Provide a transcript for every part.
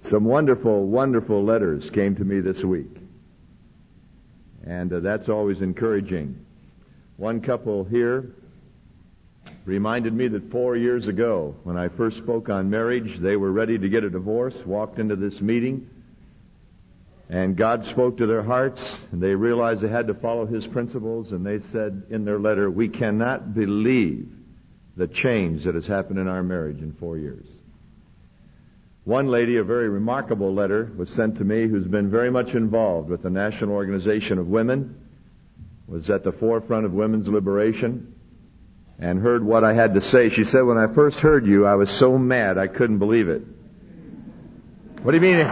Some wonderful, wonderful letters came to me this week. And that's always encouraging. One couple here reminded me that 4 years ago, when I first spoke on marriage, they were ready to get a divorce, walked into this meeting, and God spoke to their hearts, and they realized they had to follow His principles, and they said in their letter, "We cannot believe the change that has happened in our marriage in 4 years." One lady, a very remarkable letter was sent to me, who's been very much involved with the National Organization of Women, was at the forefront of women's liberation, and heard what I had to say. She said, "When I first heard you, I was so mad I couldn't believe it." What do you mean?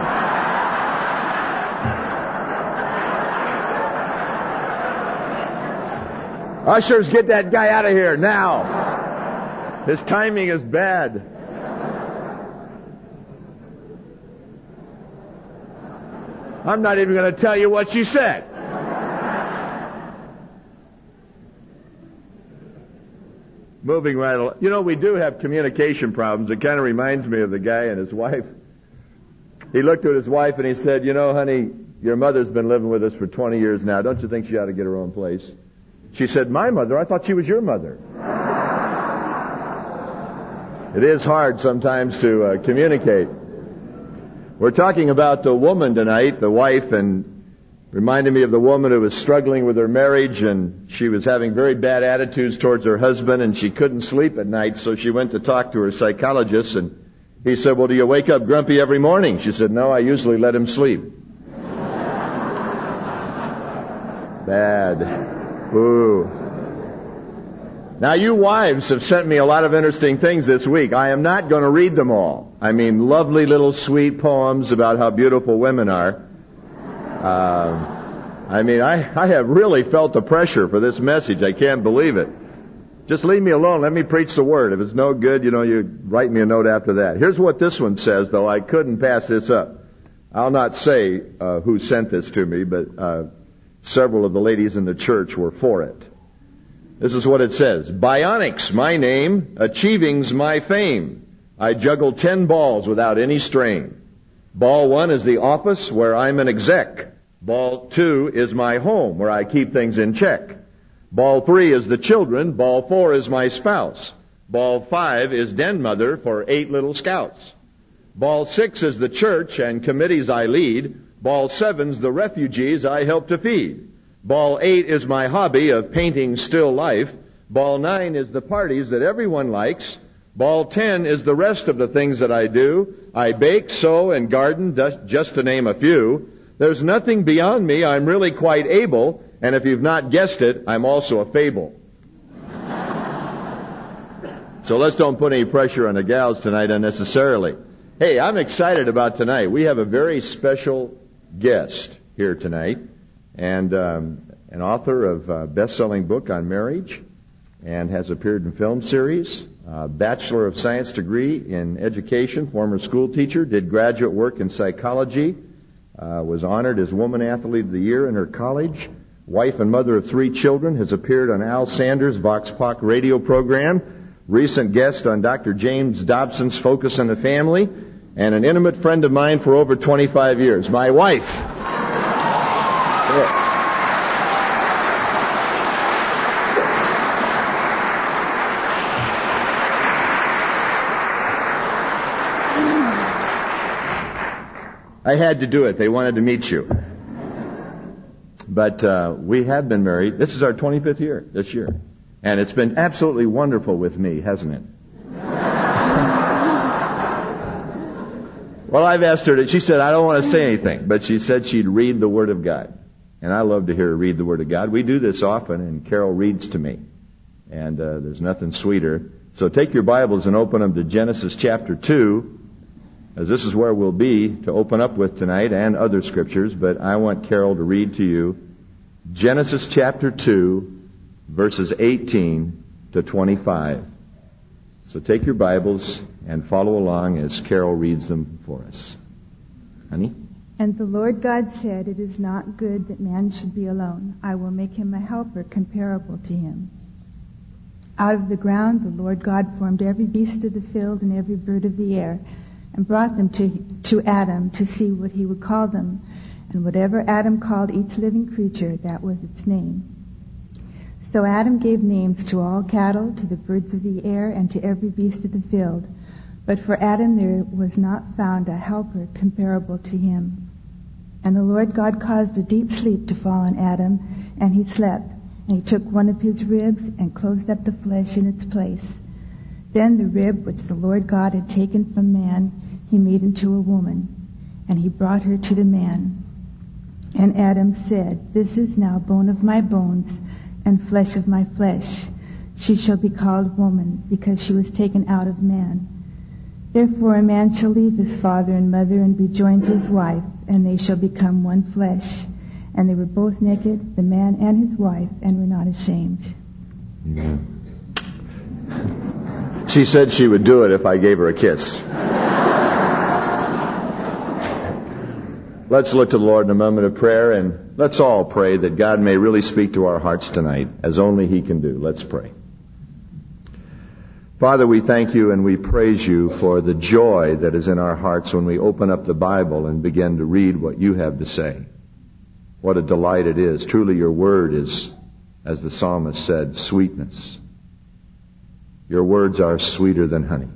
Ushers, get that guy out of here now. His timing is bad. I'm not even going to tell you what she said. Moving right along. You know, we do have communication problems. It kind of reminds me of the guy and his wife. He looked at his wife and he said, "You know, honey, your mother's been living with us for 20 years now. Don't you think she ought to get her own place?" She said, "My mother? I thought she was your mother." It is hard sometimes to communicate. We're talking about the woman tonight, the wife, and reminded me of the woman who was struggling with her marriage, and she was having very bad attitudes towards her husband, and she couldn't sleep at night, so she went to talk to her psychologist, and he said, "Well, do you wake up grumpy every morning?" She said, "No, I usually let him sleep." Bad. Ooh. Now, you wives have sent me a lot of interesting things this week. I am not going to read them all. I mean, lovely little sweet poems about how beautiful women are. I have really felt the pressure for this message. I can't believe it. Just leave me alone. Let me preach the Word. If it's no good, you write me a note after that. Here's what this one says, though. I couldn't pass this up. I'll not say who sent this to me, but several of the ladies in the church were for it. This is what it says. "Bionics, my name. Achieving's my fame. I juggle 10 balls without any strain. Ball 1 is the office where I'm an exec. Ball 2 is my home where I keep things in check. Ball 3 is the children. Ball 4 is my spouse. Ball 5 is den mother for 8 little scouts. Ball 6 is the church and committees I lead. Ball 7's the refugees I help to feed. Ball 8 is my hobby of painting still life. Ball 9 is the parties that everyone likes. Ball 10 is the rest of the things that I do. I bake, sew, and garden, just to name a few. There's nothing beyond me. I'm really quite able. And if you've not guessed it, I'm also a fable." So let's don't put any pressure on the gals tonight unnecessarily. Hey, I'm excited about tonight. We have a very special guest here tonight, and an author of a best-selling book on marriage, and has appeared in film series, Bachelor of Science degree in education, former school teacher, did graduate work in psychology, was honored as Woman Athlete of the Year in her college, wife and mother of 3 children, has appeared on Al Sanders' Vox Pop radio program, recent guest on Dr. James Dobson's Focus on the Family, and an intimate friend of mine for over 25 years, my wife. Yeah. I had to do it. They wanted to meet you. But we have been married. This is our 25th year this year. And it's been absolutely wonderful with me, hasn't it? Well, I've asked her she said, "I don't want to say anything," but she said she'd read the Word of God. And I love to hear her read the Word of God. We do this often, and Carol reads to me. And there's nothing sweeter. So take your Bibles and open them to Genesis chapter 2. As this is where we'll be to open up with tonight, and other scriptures, but I want Carol to read to you Genesis chapter 2, verses 18 to 25. So take your Bibles and follow along as Carol reads them for us. Honey? "And the Lord God said, 'It is not good that man should be alone. I will make him a helper comparable to him.' Out of the ground the Lord God formed every beast of the field and every bird of the air, and brought them to Adam to see what he would call them. And whatever Adam called each living creature, that was its name. So Adam gave names to all cattle, to the birds of the air, and to every beast of the field. But for Adam there was not found a helper comparable to him. And the Lord God caused a deep sleep to fall on Adam, and he slept. And he took one of his ribs and closed up the flesh in its place. Then the rib which the Lord God had taken from man, he made into a woman, and he brought her to the man. And Adam said, "This is now bone of my bones and flesh of my flesh. She shall be called woman, because she was taken out of man. Therefore a man shall leave his father and mother and be joined to his wife, and they shall become one flesh. And they were both naked, the man and his wife, and were not ashamed." Amen. She said she would do it if I gave her a kiss. Let's look to the Lord in a moment of prayer, and let's all pray that God may really speak to our hearts tonight, as only He can do. Let's pray. Father, we thank you and we praise you for the joy that is in our hearts when we open up the Bible and begin to read what you have to say. What a delight it is. Truly your word is, as the psalmist said, sweetness. Your words are sweeter than honey.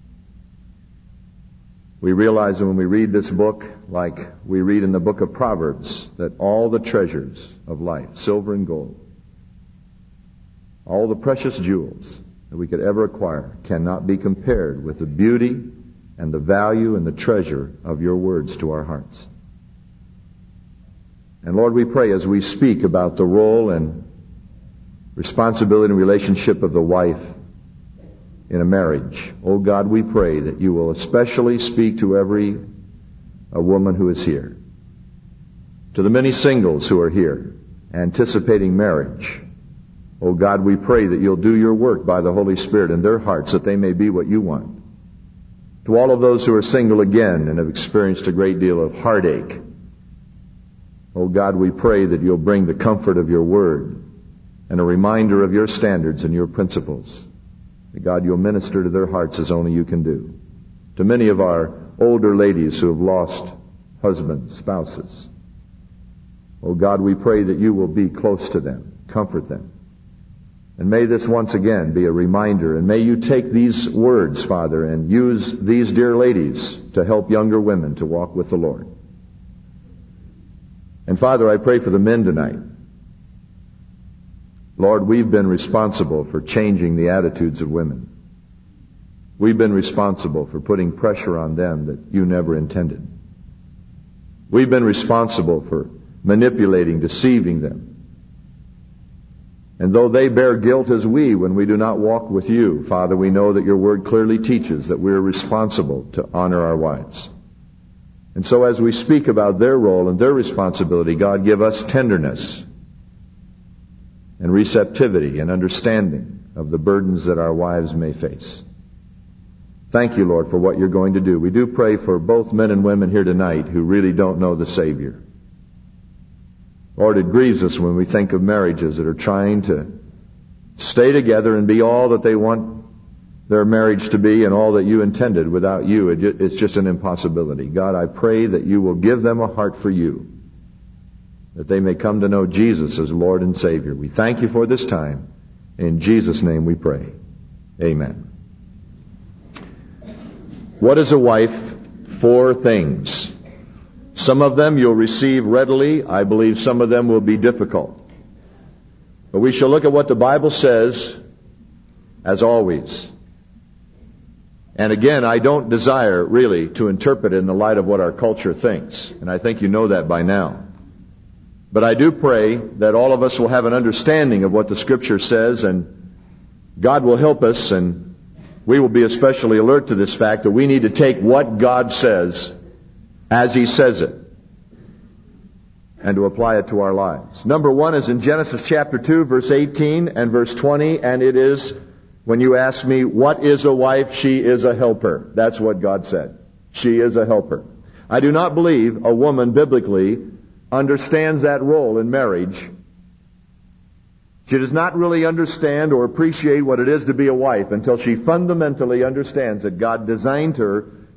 We realize that when we read this book, like we read in the book of Proverbs, that all the treasures of life, silver and gold, all the precious jewels that we could ever acquire cannot be compared with the beauty and the value and the treasure of your words to our hearts. And Lord, we pray as we speak about the role and responsibility and relationship of the wife in a marriage. Oh God, we pray that you will especially speak to every woman who is here, to the many singles who are here, anticipating marriage. Oh God, we pray that you'll do your work by the Holy Spirit in their hearts, that they may be what you want. To all of those who are single again and have experienced a great deal of heartache, oh God, we pray that you'll bring the comfort of your word and a reminder of your standards and your principles. That God, you'll minister to their hearts as only you can do. To many of our older ladies who have lost husbands, spouses, oh God, we pray that you will be close to them, comfort them. And may this once again be a reminder, and may you take these words, Father, and use these dear ladies to help younger women to walk with the Lord. And Father, I pray for the men tonight. Lord, we've been responsible for changing the attitudes of women. We've been responsible for putting pressure on them that you never intended. We've been responsible for manipulating, deceiving them. And though they bear guilt as we when we do not walk with you, Father, we know that your word clearly teaches that we're responsible to honor our wives. And so as we speak about their role and their responsibility, God, give us tenderness and receptivity and understanding of the burdens that our wives may face. Thank you, Lord, for what you're going to do. We do pray for both men and women here tonight who really don't know the Savior. Lord, it grieves us when we think of marriages that are trying to stay together and be all that they want their marriage to be and all that you intended. Without you, it's just an impossibility. God, I pray that you will give them a heart for you, that they may come to know Jesus as Lord and Savior. We thank you for this time. In Jesus' name we pray. Amen. What is a wife? 4 things. Some of them you'll receive readily. I believe some of them will be difficult. But we shall look at what the Bible says, as always. And again, I don't desire really to interpret it in the light of what our culture thinks. And I think you know that by now. But I do pray that all of us will have an understanding of what the Scripture says, and God will help us, and we will be especially alert to this fact that we need to take what God says as He says it and to apply it to our lives. Number 1 is in Genesis chapter 2, verse 18 and verse 20, and it is, when you ask me, what is a wife? She is a helper. That's what God said. She is a helper. I do not believe a woman biblically understands that role in marriage. She does not really understand or appreciate what it is to be a wife until she fundamentally understands that God designed her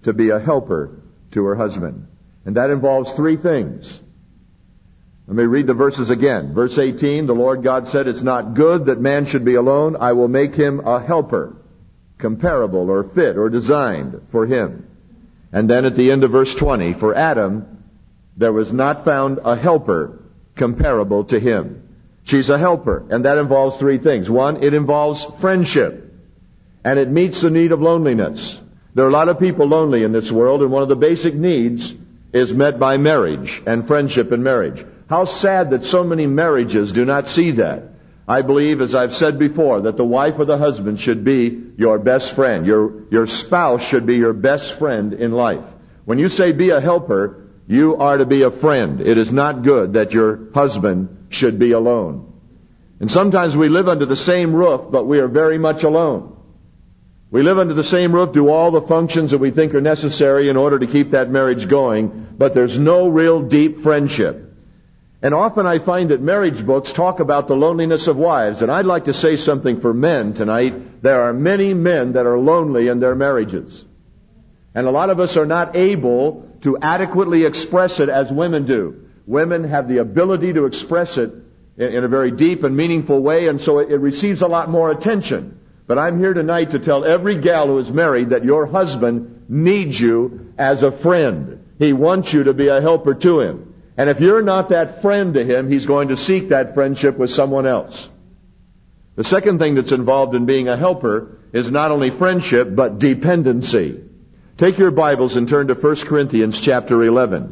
to be a helper to her husband. And that involves three things. Let me read the verses again. Verse 18, the Lord God said, "It's not good that man should be alone. I will make him a helper, comparable or fit or designed for him." And then at the end of verse 20, for Adam, there was not found a helper comparable to him. She's a helper, and that involves three things. One, it involves friendship, and it meets the need of loneliness. There are a lot of people lonely in this world, and one of the basic needs is met by marriage and friendship in marriage. How sad that so many marriages do not see that. I believe, as I've said before, that the wife or the husband should be your best friend. Your spouse should be your best friend in life. When you say be a helper, you are to be a friend. It is not good that your husband should be alone. And sometimes we live under the same roof, but we are very much alone. We live under the same roof, do all the functions that we think are necessary in order to keep that marriage going, but there's no real deep friendship. And often I find that marriage books talk about the loneliness of wives, and I'd like to say something for men tonight. There are many men that are lonely in their marriages. And a lot of us are not able to adequately express it as women do. Women have the ability to express it in a very deep and meaningful way, and so it receives a lot more attention. But I'm here tonight to tell every gal who is married that your husband needs you as a friend. He wants you to be a helper to him. And if you're not that friend to him, he's going to seek that friendship with someone else. The second thing that's involved in being a helper is not only friendship, but dependency. Take your Bibles and turn to 1 Corinthians chapter 11.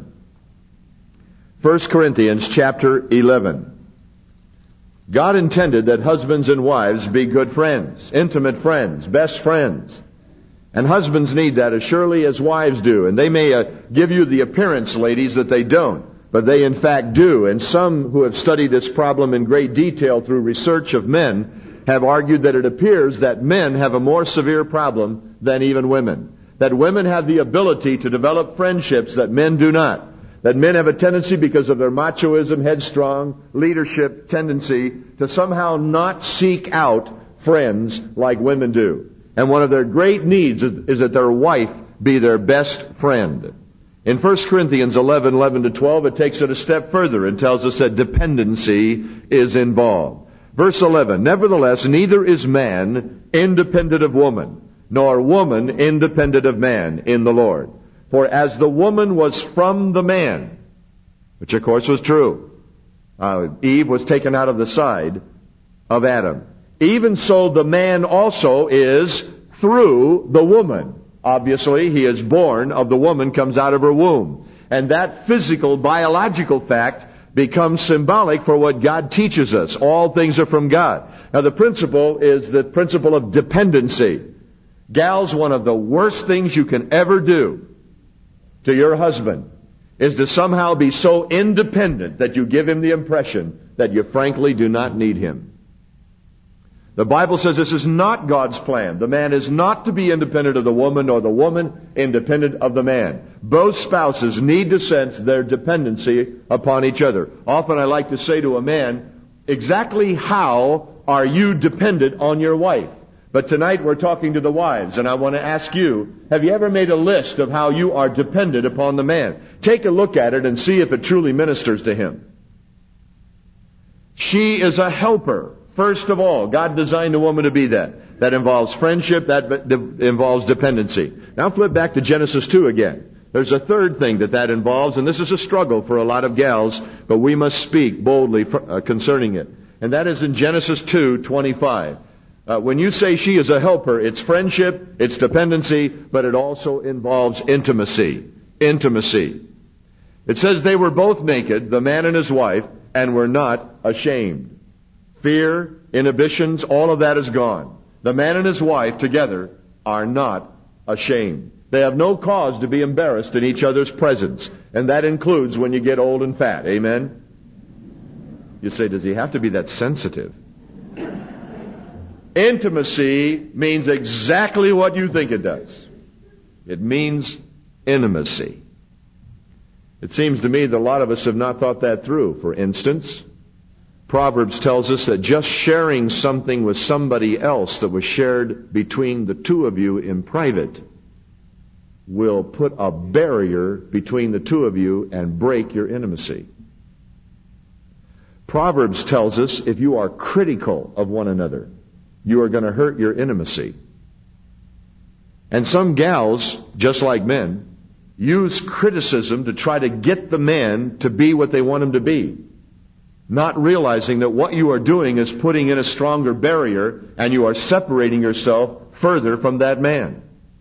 1 Corinthians chapter 11. God intended that husbands and wives be good friends, intimate friends, best friends. And husbands need that as surely as wives do. And they may give you the appearance, ladies, that they don't. But they in fact do. And some who have studied this problem in great detail through research of men have argued that it appears that men have a more severe problem than even women. That women have the ability to develop friendships that men do not. That men have a tendency, because of their machoism, headstrong, leadership tendency, to somehow not seek out friends like women do. And one of their great needs is that their wife be their best friend. In 1 Corinthians 11:11-12, it takes it a step further and tells us that dependency is involved. Verse 11, "Nevertheless, neither is man independent of woman, nor woman independent of man in the Lord. For as the woman was from the man," which of course was true. Eve was taken out of the side of Adam. "Even so the man also is through the woman." Obviously, he is born of the woman, comes out of her womb. And that physical, biological fact becomes symbolic for what God teaches us. All things are from God. Now the principle is the principle of dependency. Gals, one of the worst things you can ever do to your husband is to somehow be so independent that you give him the impression that you frankly do not need him. The Bible says this is not God's plan. The man is not to be independent of the woman, nor the woman independent of the man. Both spouses need to sense their dependency upon each other. Often I like to say to a man, exactly how are you dependent on your wife? But tonight we're talking to the wives, and I want to ask you, have you ever made a list of how you are dependent upon the man? Take a look at it and see if it truly ministers to him. She is a helper. First of all, God designed a woman to be that. That involves friendship, that involves dependency. Now flip back to Genesis 2 again. There's a third thing that involves, and this is a struggle for a lot of gals, but we must speak boldly concerning it. And that is in Genesis 2:25. When you say she is a helper, it's friendship, it's dependency, but it also involves intimacy. Intimacy. It says they were both naked, the man and his wife, and were not ashamed. Fear, inhibitions, all of that is gone. The man and his wife together are not ashamed. They have no cause to be embarrassed in each other's presence. And that includes when you get old and fat. Amen? You say, does he have to be that sensitive? Intimacy means exactly what you think it does. It means intimacy. It seems to me that a lot of us have not thought that through. For instance, Proverbs tells us that just sharing something with somebody else that was shared between the two of you in private will put a barrier between the two of you and break your intimacy. Proverbs tells us if you are critical of one another, you are going to hurt your intimacy. And some gals, just like men, use criticism to try to get the man to be what they want him to be, not realizing that what you are doing is putting in a stronger barrier and you are separating yourself further from that man.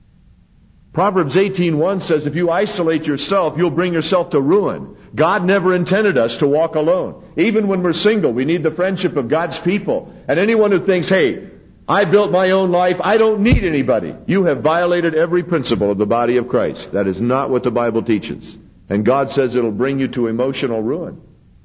Proverbs 18:1 says, if you isolate yourself, you'll bring yourself to ruin. God never intended us to walk alone. Even when we're single, we need the friendship of God's people. And anyone who thinks, hey, I built my own life, I don't need anybody, you have violated every principle of the body of Christ. That is not what the Bible teaches. And God says it'll bring you to emotional ruin.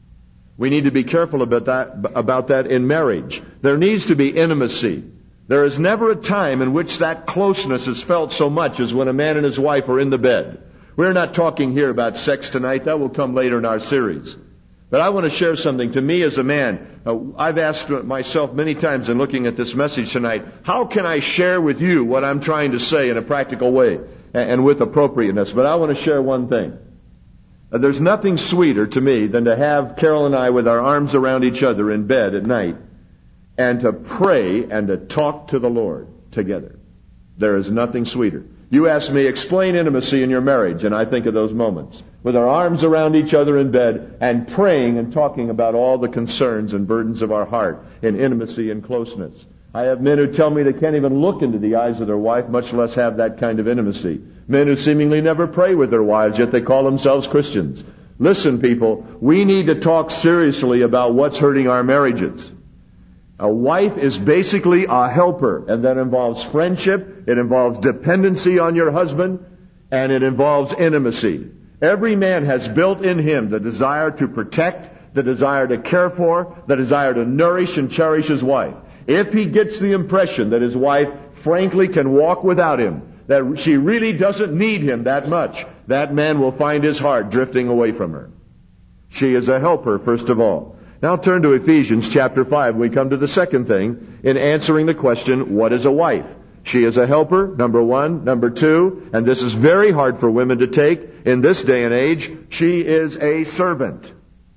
We need to be careful about that in marriage. There needs to be intimacy. There is never a time in which that closeness is felt so much as when a man and his wife are in the bed. We're not talking here about sex tonight. That will come later in our series. But I want to share something. To me as a man, I've asked myself many times in looking at this message tonight, how can I share with you what I'm trying to say in a practical way and with appropriateness? But I want to share one thing. There's nothing sweeter to me than to have Carol and I with our arms around each other in bed at night and to pray and to talk to the Lord together. There is nothing sweeter. You ask me, explain intimacy in your marriage, and I think of those moments. With our arms around each other in bed and praying and talking about all the concerns and burdens of our heart in intimacy and closeness. I have men who tell me they can't even look into the eyes of their wife, much less have that kind of intimacy. Men who seemingly never pray with their wives, yet they call themselves Christians. Listen, people, we need to talk seriously about what's hurting our marriages. A wife is basically a helper, and that involves friendship, it involves dependency on your husband, and it involves intimacy. Every man has built in him the desire to protect, the desire to care for, the desire to nourish and cherish his wife. If he gets the impression that his wife frankly can walk without him, that she really doesn't need him that much, that man will find his heart drifting away from her. She is a helper, first of all. Now turn to Ephesians chapter 5. We come to the second thing in answering the question, what is a wife? She is a helper, number one. Number two, and this is very hard for women to take in this day and age, she is a servant.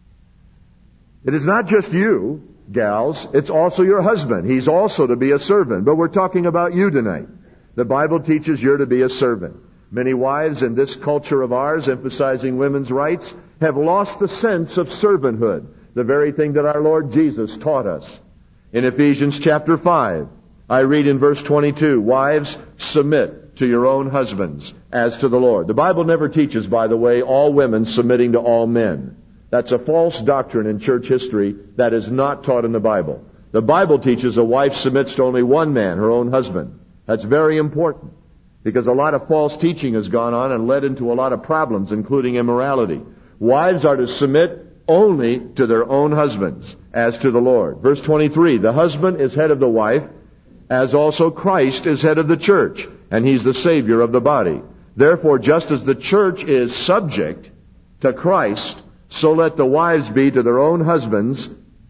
It is not just you, gals, it's also your husband. He's also to be a servant. But we're talking about you tonight. The Bible teaches you're to be a servant. Many wives in this culture of ours, emphasizing women's rights, have lost the sense of servanthood. The very thing that our Lord Jesus taught us. In Ephesians chapter 5, I read in verse 22, wives, submit to your own husbands as to the Lord. The Bible never teaches, by the way, all women submitting to all men. That's a false doctrine in church history that is not taught in the Bible. The Bible teaches a wife submits to only one man, her own husband. That's very important because a lot of false teaching has gone on and led into a lot of problems, including immorality. Wives are to submit only to their own husbands, as to the Lord. Verse 23, the husband is head of the wife, as also Christ is head of the church, and he's the Savior of the body. Therefore, just as the church is subject to Christ, so let the wives be to their own husbands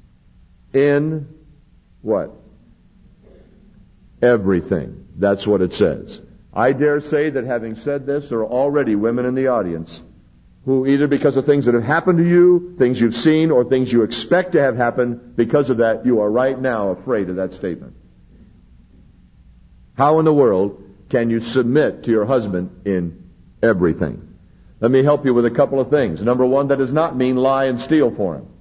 in what? Everything. That's what it says. I dare say that having said this, there are already women in the audience who either because of things that have happened to you, things you've seen, or things you expect to have happened, because of that, you are right now afraid of that statement. How in the world can you submit to your husband in everything? Let me help you with a couple of things. Number one, that does not mean lie and steal for him.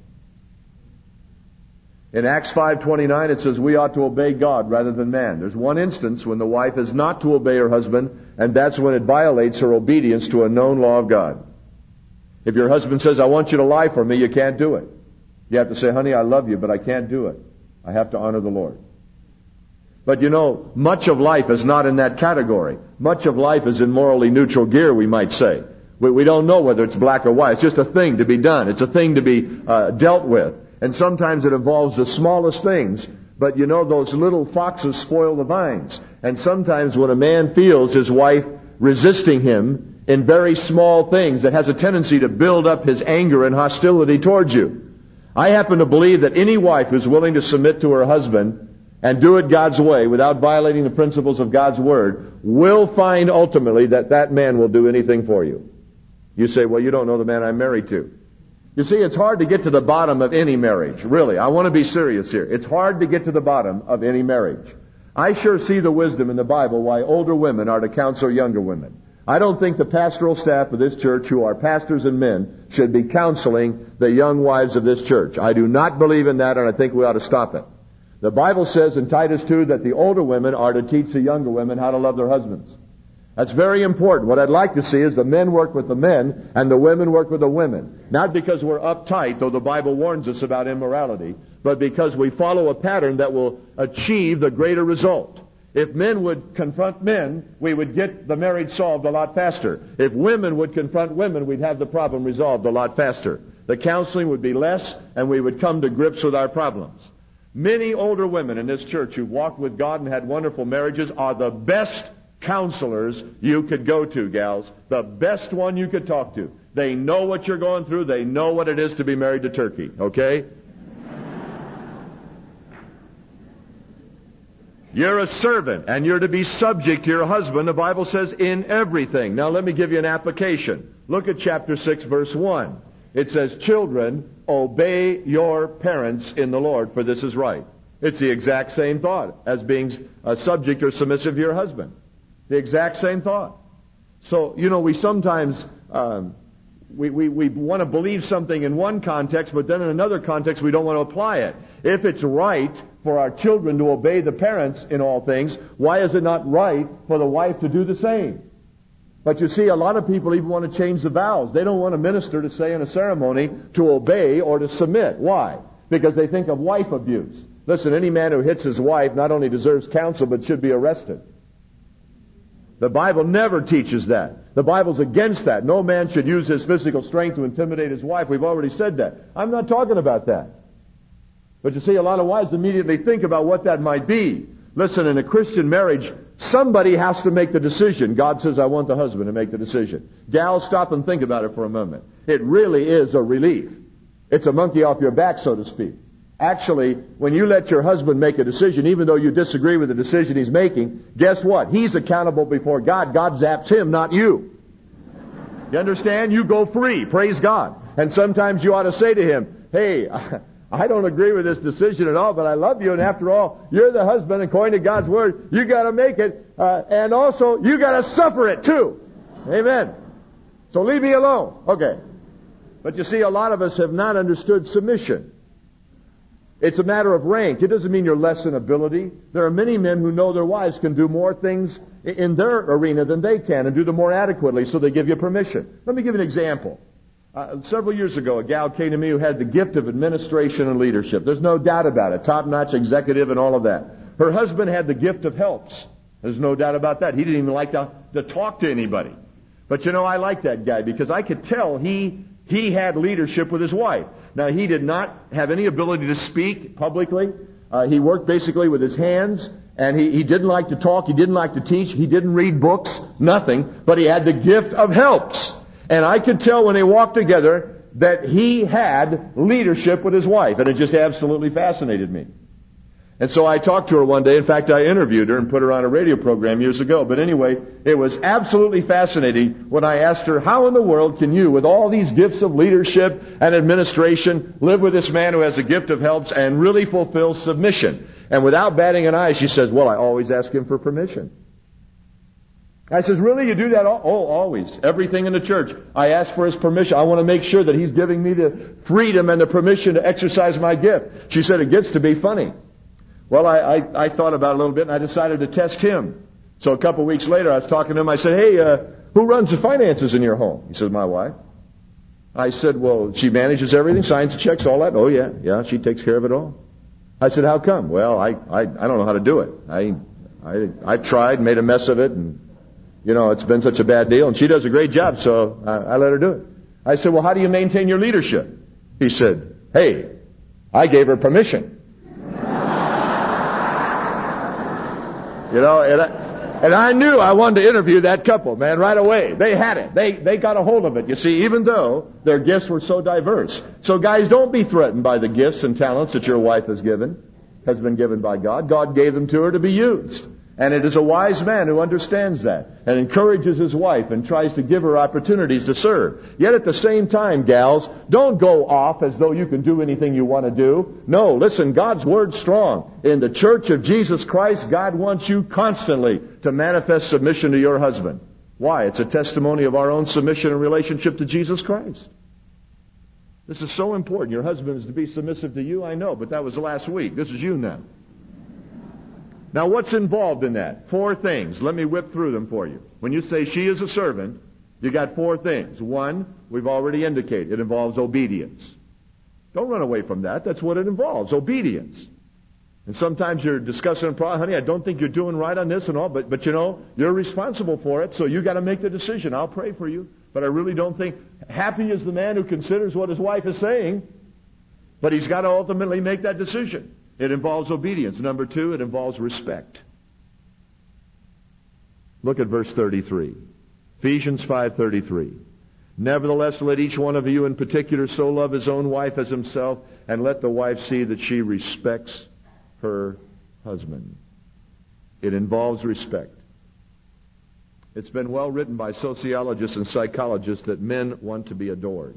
In Acts 5:29, it says we ought to obey God rather than man. There's one instance when the wife is not to obey her husband, and that's when it violates her obedience to a known law of God. If your husband says, I want you to lie for me, you can't do it. You have to say, honey, I love you, but I can't do it. I have to honor the Lord. But you know, much of life is not in that category. Much of life is in morally neutral gear, we might say. We don't know whether it's black or white. It's just a thing to be done. It's a thing to be dealt with. And sometimes it involves the smallest things. But you know, those little foxes spoil the vines. And sometimes when a man feels his wife resisting him in very small things, that has a tendency to build up his anger and hostility towards you. I happen to believe that any wife who's willing to submit to her husband and do it God's way without violating the principles of God's Word, will find ultimately that that man will do anything for you. You say, well, you don't know the man I'm married to. You see, it's hard to get to the bottom of any marriage. Really, I want to be serious here. It's hard to get to the bottom of any marriage. I sure see the wisdom in the Bible why older women are to counsel younger women. I don't think the pastoral staff of this church, who are pastors and men, should be counseling the young wives of this church. I do not believe in that, and I think we ought to stop it. The Bible says in Titus 2 that the older women are to teach the younger women how to love their husbands. That's very important. What I'd like to see is the men work with the men and the women work with the women. Not because we're uptight, though the Bible warns us about immorality, but because we follow a pattern that will achieve the greater result. If men would confront men, we would get the marriage solved a lot faster. If women would confront women, we'd have the problem resolved a lot faster. The counseling would be less, and we would come to grips with our problems. Many older women in this church who've walked with God and had wonderful marriages are the best counselors you could go to, gals. The best one you could talk to. They know what you're going through. They know what it is to be married to Turkey. Okay? You're a servant, and you're to be subject to your husband, the Bible says, in everything. Now let me give you an application. Look at chapter 6, verse 1. It says, children, obey your parents in the Lord, for this is right. It's the exact same thought as being a subject or submissive to your husband. The exact same thought. So, we sometimes, we want to believe something in one context, but then in another context we don't want to apply it. If it's right for our children to obey the parents in all things, why is it not right for the wife to do the same? But you see, a lot of people even want to change the vows. They don't want a minister to say in a ceremony to obey or to submit. Why? Because they think of wife abuse. Listen, any man who hits his wife not only deserves counsel, but should be arrested. The Bible never teaches that. The Bible's against that. No man should use his physical strength to intimidate his wife. We've already said that. I'm not talking about that. But you see, a lot of wives immediately think about what that might be. Listen, in a Christian marriage, somebody has to make the decision. God says, I want the husband to make the decision. Gals, stop and think about it for a moment. It really is a relief. It's a monkey off your back, so to speak. Actually, when you let your husband make a decision, even though you disagree with the decision he's making, guess what? He's accountable before God. God zaps him, not you. You understand? You go free. Praise God. And sometimes you ought to say to him, hey, I don't agree with this decision at all, but I love you, and after all, you're the husband, according to God's Word. You got to make it, and also, you got to suffer it too. Amen. So leave me alone. Okay. But you see, a lot of us have not understood submission. It's a matter of rank. It doesn't mean you're less in ability. There are many men who know their wives can do more things in their arena than they can and do them more adequately, so they give you permission. Let me give you an example. Several years ago, a gal came to me who had the gift of administration and leadership. There's no doubt about it. Top-notch executive and all of that. Her husband had the gift of helps. There's no doubt about that. He didn't even like to talk to anybody. But I like that guy because I could tell he had leadership with his wife. Now, he did not have any ability to speak publicly. He worked basically with his hands, and he didn't like to talk. He didn't like to teach. He didn't read books, nothing. But he had the gift of helps. And I could tell when they walked together that he had leadership with his wife. And it just absolutely fascinated me. And so I talked to her one day. In fact, I interviewed her and put her on a radio program years ago. But anyway, it was absolutely fascinating when I asked her, how in the world can you, with all these gifts of leadership and administration, live with this man who has a gift of helps and really fulfill submission? And without batting an eye, she says, well, I always ask him for permission. I says, really? You do that? Oh, always. Everything in the church. I ask for his permission. I want to make sure that he's giving me the freedom and the permission to exercise my gift. She said, it gets to be funny. Well, I thought about it a little bit, and I decided to test him. So a couple of weeks later, I was talking to him. I said, hey, who runs the finances in your home? He says, my wife. I said, well, she manages everything, signs the checks, all that? Oh, yeah, she takes care of it all. I said, how come? Well, I don't know how to do it. I tried, made a mess of it, and it's been such a bad deal, and she does a great job, so I let her do it. I said, well, how do you maintain your leadership? He said, hey, I gave her permission. And I knew I wanted to interview that couple, man, right away. They had it. They got a hold of it, you see, even though their gifts were so diverse. So guys, don't be threatened by the gifts and talents that your wife has given. has been given by God. God gave them to her to be used. And it is a wise man who understands that and encourages his wife and tries to give her opportunities to serve. Yet at the same time, gals, don't go off as though you can do anything you want to do. No, listen, God's Word's strong. In the Church of Jesus Christ, God wants you constantly to manifest submission to your husband. Why? It's a testimony of our own submission and relationship to Jesus Christ. This is so important. Your husband is to be submissive to you, I know, but that was last week. This is you now. Now, what's involved in that? 4 things. Let me whip through them for you. When you say she is a servant, you got 4 things. 1, we've already indicated. It involves obedience. Don't run away from that. That's what it involves, obedience. And sometimes you're discussing a problem. Honey, I don't think you're doing right on this and all, but you know, you're responsible for it, so you got to make the decision. I'll pray for you. But I really don't think, happy is the man who considers what his wife is saying, but he's got to ultimately make that decision. It involves obedience. Number 2, it involves respect. Look at verse 33. Ephesians 5:33. Nevertheless, let each one of you in particular so love his own wife as himself, and let the wife see that she respects her husband. It involves respect. It's been well written by sociologists and psychologists that men want to be adored.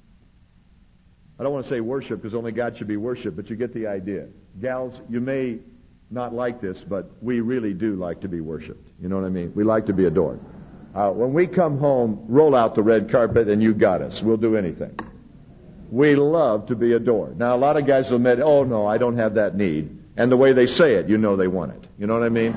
I don't want to say worship because only God should be worshipped, but you get the idea. Gals, you may not like this, but we really do like to be worshipped. You know what I mean? We like to be adored. When we come home, roll out the red carpet and you got us. We'll do anything. We love to be adored. Now, a lot of guys will admit, oh no, I don't have that need. And the way they say it, you know they want it. You know what I mean?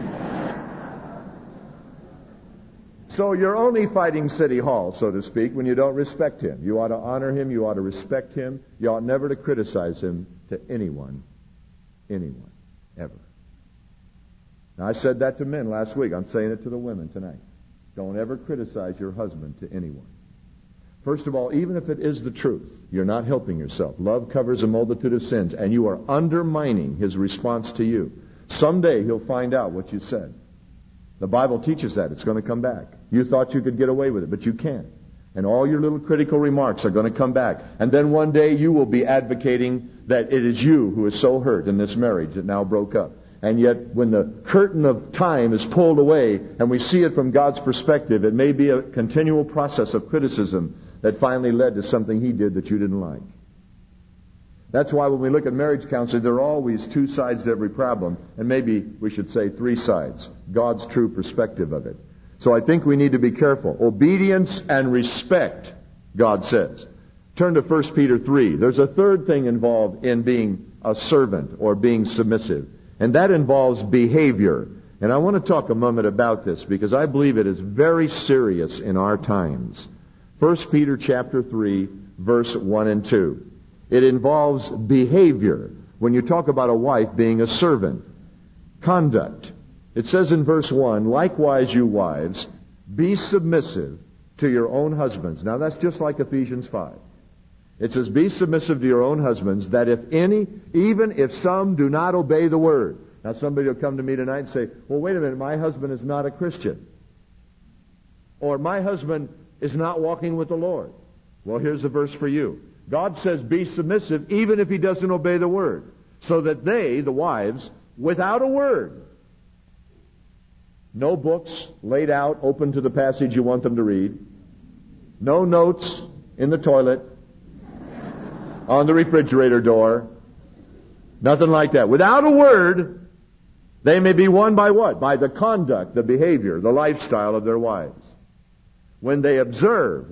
So you're only fighting City Hall, so to speak, when you don't respect him. You ought to honor him. You ought to respect him. You ought never to criticize him to anyone, ever. Now, I said that to men last week. I'm saying it to the women tonight. Don't ever criticize your husband to anyone. First of all, even if it is the truth, you're not helping yourself. Love covers a multitude of sins, and you are undermining his response to you. Someday he'll find out what you said. The Bible teaches that. It's going to come back. You thought you could get away with it, but you can't. And all your little critical remarks are going to come back. And then one day you will be advocating that it is you who is so hurt in this marriage that now broke up. And yet when the curtain of time is pulled away and we see it from God's perspective, it may be a continual process of criticism that finally led to something he did that you didn't like. That's why when we look at marriage counseling, there are always 2 sides to every problem, and maybe we should say 3 sides. God's true perspective of it. So I think we need to be careful. Obedience and respect, God says. Turn to 1 Peter 3. There's a 3rd thing involved in being a servant or being submissive, and that involves behavior. And I want to talk a moment about this because I believe it is very serious in our times. 1 Peter chapter 3, verse 1 and 2. It involves behavior when you talk about a wife being a servant. Conduct. It says in verse 1, likewise you wives, be submissive to your own husbands. Now that's just like Ephesians 5. It says, be submissive to your own husbands, that if any, even if some do not obey the word. Now somebody will come to me tonight and say, well, wait a minute, my husband is not a Christian. Or my husband is not walking with the Lord. Well, here's a verse for you. God says be submissive even if he doesn't obey the word. So that they, the wives, without a word, no books laid out open to the passage you want them to read, no notes in the toilet, on the refrigerator door, nothing like that. Without a word, they may be won by what? By the conduct, the behavior, the lifestyle of their wives. When they observe,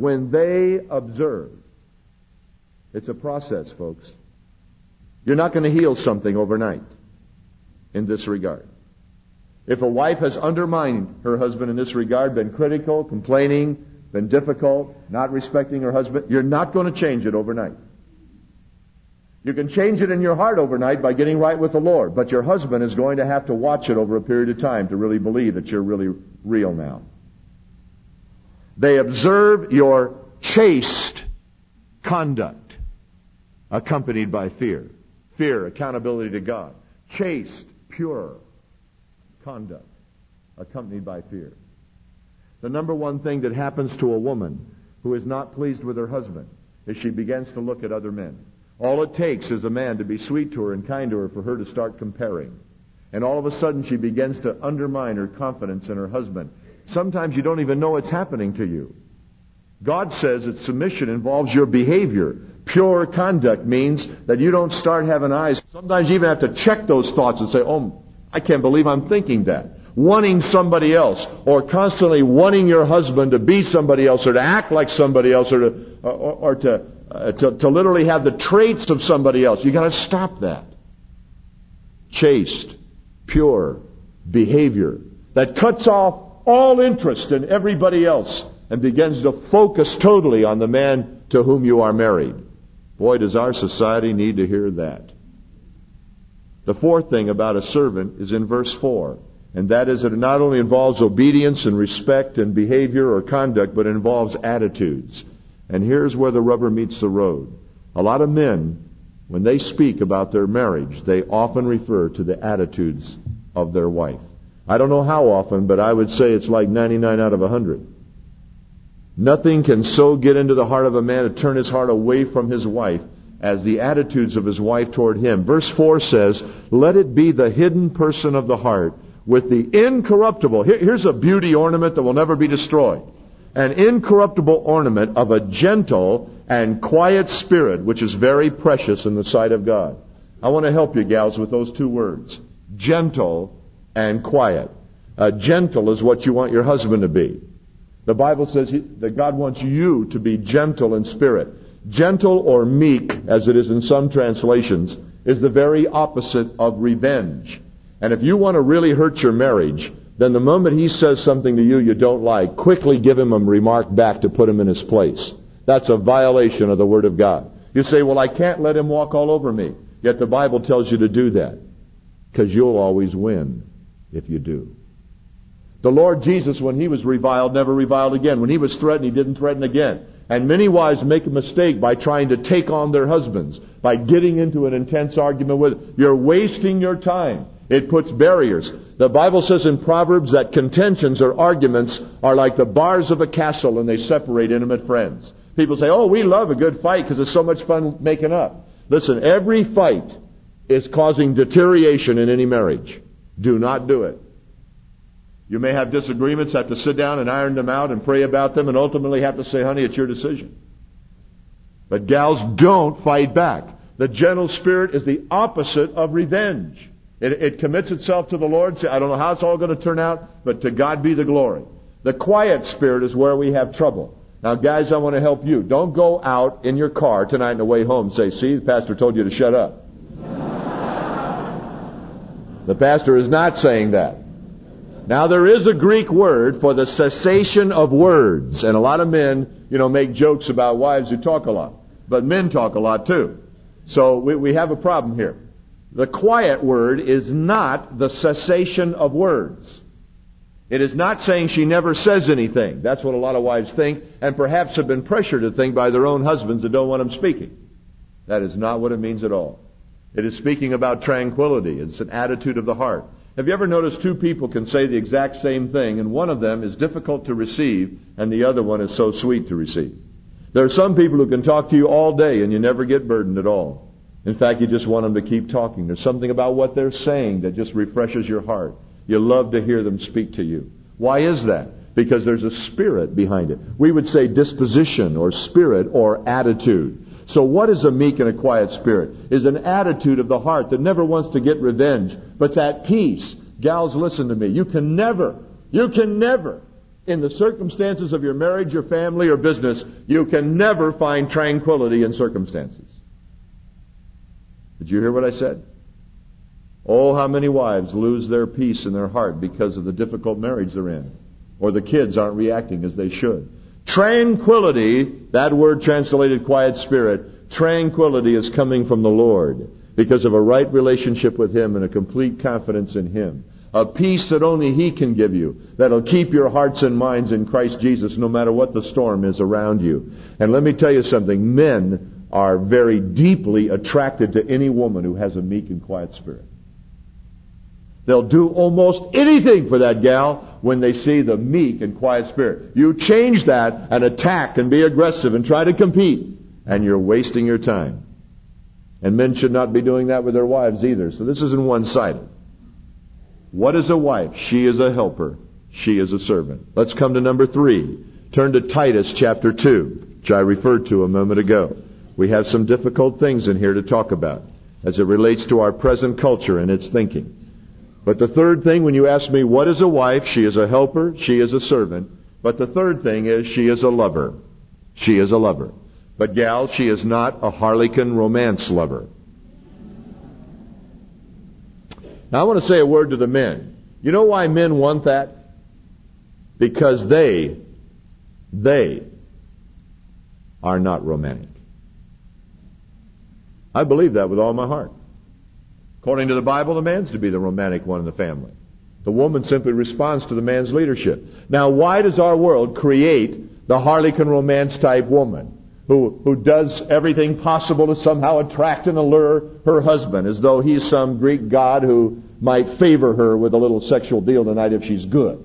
it's a process, folks. You're not going to heal something overnight in this regard. If a wife has undermined her husband in this regard, been critical, complaining, been difficult, not respecting her husband, you're not going to change it overnight. You can change it in your heart overnight by getting right with the Lord, but your husband is going to have to watch it over a period of time to really believe that you're really real now. They observe your chaste conduct, accompanied by fear. Fear, accountability to God. Chaste, pure conduct, accompanied by fear. The number one thing that happens to a woman who is not pleased with her husband is she begins to look at other men. All it takes is a man to be sweet to her and kind to her for her to start comparing. And all of a sudden she begins to undermine her confidence in her husband. Sometimes you don't even know it's happening to you. God says that submission involves your behavior. Pure conduct means that you don't start having eyes. Sometimes you even have to check those thoughts and say, oh, I can't believe I'm thinking that. Wanting somebody else, or constantly wanting your husband to be somebody else, or to act like somebody else, or to literally have the traits of somebody else. You got to stop that. Chaste, pure behavior that cuts off all interest in everybody else and begins to focus totally on the man to whom you are married. Boy, does our society need to hear that. The fourth thing about a servant is in verse 4, and that is that it not only involves obedience and respect and behavior or conduct, but it involves attitudes. And here's where the rubber meets the road. A lot of men, when they speak about their marriage, they often refer to the attitudes of their wife. I don't know how often, but I would say it's like 99 out of 100. Nothing can so get into the heart of a man to turn his heart away from his wife as the attitudes of his wife toward him. Verse 4 says, let it be the hidden person of the heart with the incorruptible. Here's a beauty ornament that will never be destroyed. An incorruptible ornament of a gentle and quiet spirit, which is very precious in the sight of God. I want to help you, gals, with those two words. Gentle and quiet. Gentle is what you want your husband to be. The Bible says that God wants you to be gentle in spirit. Gentle or meek, as it is in some translations, is the very opposite of revenge. And if you want to really hurt your marriage, then the moment he says something to you don't like, quickly give him a remark back to put him in his place. That's a violation of the Word of God. You say, well, I can't let him walk all over me. Yet the Bible tells you to do that. Because you'll always win if you do. The Lord Jesus, when He was reviled, never reviled again. When He was threatened, He didn't threaten again. And many wives make a mistake by trying to take on their husbands, by getting into an intense argument with them. You're wasting your time. It puts barriers. The Bible says in Proverbs that contentions or arguments are like the bars of a castle and they separate intimate friends. People say, oh, we love a good fight because it's so much fun making up. Listen, every fight is causing deterioration in any marriage. Do not do it. You may have disagreements, have to sit down and iron them out and pray about them, and ultimately have to say, honey, it's your decision. But gals, don't fight back. The gentle spirit is the opposite of revenge. It commits itself to the Lord. Say, I don't know how it's all going to turn out, but to God be the glory. The quiet spirit is where we have trouble. Now, guys, I want to help you. Don't go out in your car tonight on the way home and say, see, the pastor told you to shut up. The pastor is not saying that. Now, there is a Greek word for the cessation of words. And a lot of men, make jokes about wives who talk a lot. But men talk a lot too. So we have a problem here. The quiet word is not the cessation of words. It is not saying she never says anything. That's what a lot of wives think, and perhaps have been pressured to think by their own husbands that don't want them speaking. That is not what it means at all. It is speaking about tranquility. It's an attitude of the heart. Have you ever noticed two people can say the exact same thing, and one of them is difficult to receive, and the other one is so sweet to receive? There are some people who can talk to you all day, and you never get burdened at all. In fact, you just want them to keep talking. There's something about what they're saying that just refreshes your heart. You love to hear them speak to you. Why is that? Because there's a spirit behind it. We would say disposition or spirit or attitude. So what is a meek and a quiet spirit? Is an attitude of the heart that never wants to get revenge, but's at peace. Gals, listen to me. You can never, in the circumstances of your marriage, your family, or business, you can never find tranquility in circumstances. Did you hear what I said? Oh, how many wives lose their peace in their heart because of the difficult marriage they're in, or the kids aren't reacting as they should. Tranquility, that word translated quiet spirit, tranquility is coming from the Lord because of a right relationship with Him and a complete confidence in Him. A peace that only He can give you, that'll keep your hearts and minds in Christ Jesus no matter what the storm is around you. And let me tell you something, men are very deeply attracted to any woman who has a meek and quiet spirit. They'll do almost anything for that gal when they see the meek and quiet spirit. You change that and attack and be aggressive and try to compete, and you're wasting your time. And men should not be doing that with their wives either. So this isn't one-sided. What is a wife? She is a helper. She is a servant. Let's come to number 3. Turn to Titus chapter 2, which I referred to a moment ago. We have some difficult things in here to talk about as it relates to our present culture and its thinking. But the third thing, when you ask me, what is a wife? She is a helper. She is a servant. But the third thing is, she is a lover. She is a lover. But gal, she is not a harlequin romance lover. Now I want to say a word to the men. You know why men want that? Because they are not romantic. I believe that with all my heart. According to the Bible, the man's to be the romantic one in the family. The woman simply responds to the man's leadership. Now, why does our world create the harlequin romance type woman who does everything possible to somehow attract and allure her husband, as though he's some Greek god who might favor her with a little sexual deal tonight if she's good?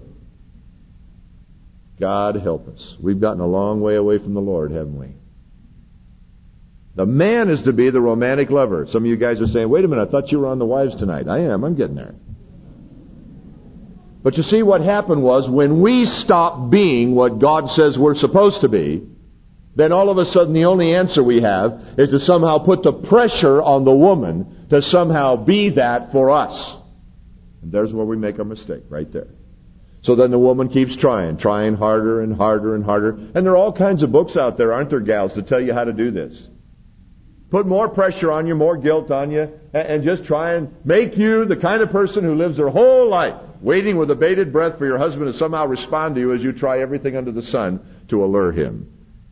God help us. We've gotten a long way away from the Lord, haven't we? The man is to be the romantic lover. Some of you guys are saying, wait a minute, I thought you were on the wives tonight. I am. I'm getting there. But you see, what happened was, when we stopped being what God says we're supposed to be, then all of a sudden the only answer we have is to somehow put the pressure on the woman to somehow be that for us. And there's where we make our mistake, right there. So then the woman keeps trying harder and harder and harder. And there are all kinds of books out there, aren't there, gals, to tell you how to do this. Put more pressure on you, more guilt on you, and just try and make you the kind of person who lives their whole life waiting with a bated breath for your husband to somehow respond to you as you try everything under the sun to allure him.